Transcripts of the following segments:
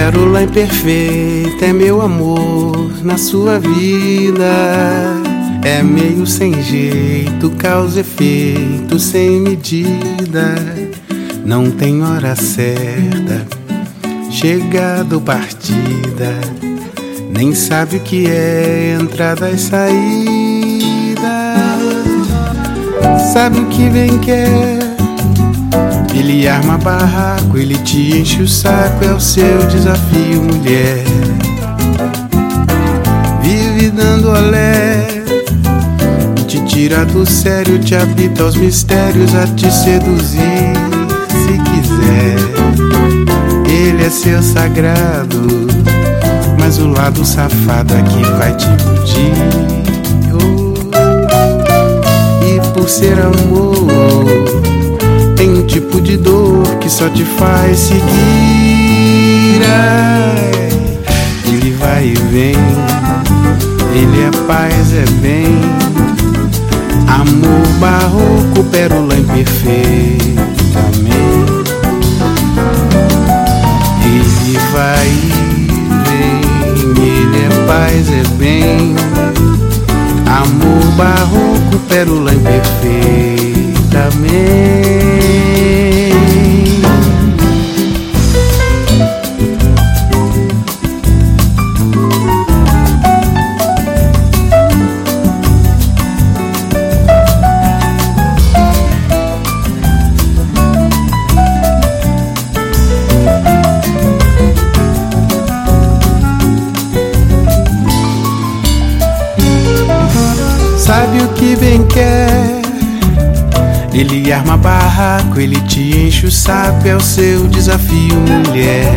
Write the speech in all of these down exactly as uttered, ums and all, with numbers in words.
pérola imperfeita é meu amor na sua vida. É meio sem jeito, causa efeito sem medida. Não tem hora certa, chegada ou partida. Nem sabe o que é entrada e saída. Sabe o que bem quer. Ele arma barraco, ele te enche o saco. É o seu desafio, mulher. Vive dando olé, te tira do sério, te habita os mistérios, a te seduzir se quiser. Ele é seu sagrado, mas o lado safado aqui vai te iludir. Oh. E por ser amor, tem um tipo de dor que só te faz seguir. Ai, ele vai e vem, ele é paz, é bem. Amor barroco, pérola imperfeita, amém. Ele vai e vem, ele é paz, é bem. Amor barroco, pérola imperfeita, amém. Sabe o que bem quer. Ele arma barraco, ele te enche o saco. É o seu desafio, mulher.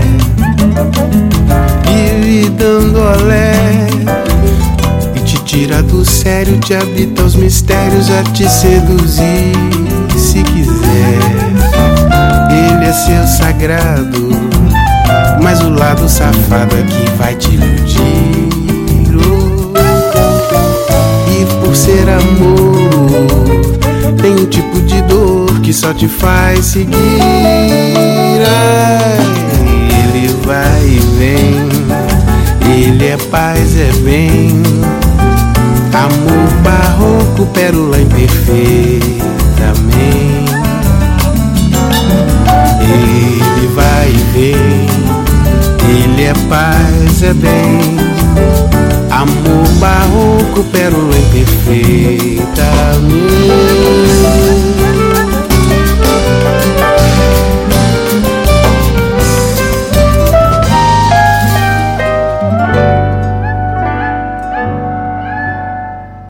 Vive dando olé e te tira do sério, te habita os mistérios, a te seduzir se quiser. Ele é seu sagrado, mas o lado safado aqui vai te iludir. Por ser amor, tem um tipo de dor que só te faz seguir. Ai, ele vai e vem, ele é paz, é bem. Amor barroco, pérola imperfeita, amém. Ele vai e vem, ele é paz, é bem. Amor barroco, pérola imperfeita, amém.